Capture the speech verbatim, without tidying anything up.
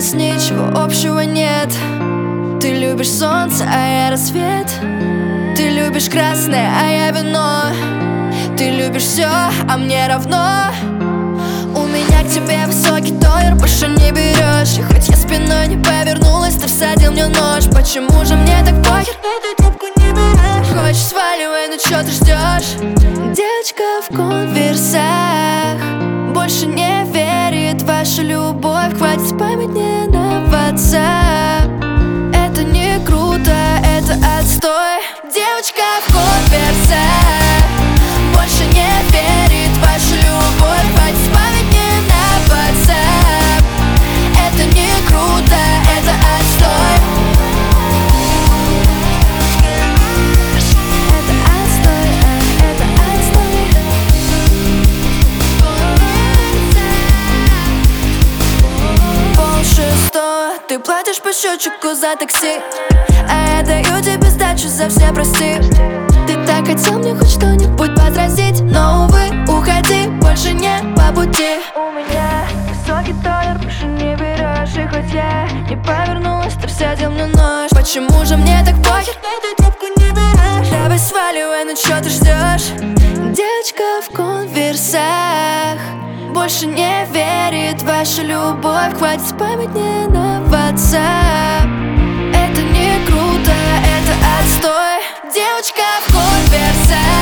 нас ничего общего нет. Ты любишь солнце, а я рассвет. Ты любишь красное, а я вино. Ты любишь все, а мне равно. У меня к тебе высокий тонер, больше не берешь. И хоть я спиной не повернулась, ты всадил мне нож. Почему же мне так похер, эту трубку не берешь? Хочешь, сваливай, ну чё ты ждешь? Девочка в конверсах больше не верит в вашу любовь. Хватит спамить мне на WhatsApp. Это не круто, это отстой. Девочка в конверсах больше не верит в вашу любовь. Хватит спамить мне на WhatsApp. Это не круто, это отстой. Это отстой, это отстой. Полшестого, ты платишь по счетчику за такси, а я даю тебе сдачу за все, прости. Ты так хотел мне хоть что-нибудь возразить, но, увы, уходи, больше не по пути. У меня высокий тонер, больше не берешь. И хоть я не повернулась, ты всадил мне нож. Почему же мне так похер, эту трубку не берешь? Давай сваливай, ну чё ты ждешь? Девочка в конверсах больше не верит в вашу любовь. Хватит спамить мне на WhatsApp. Это не круто, это отстой. Девочка в конверсах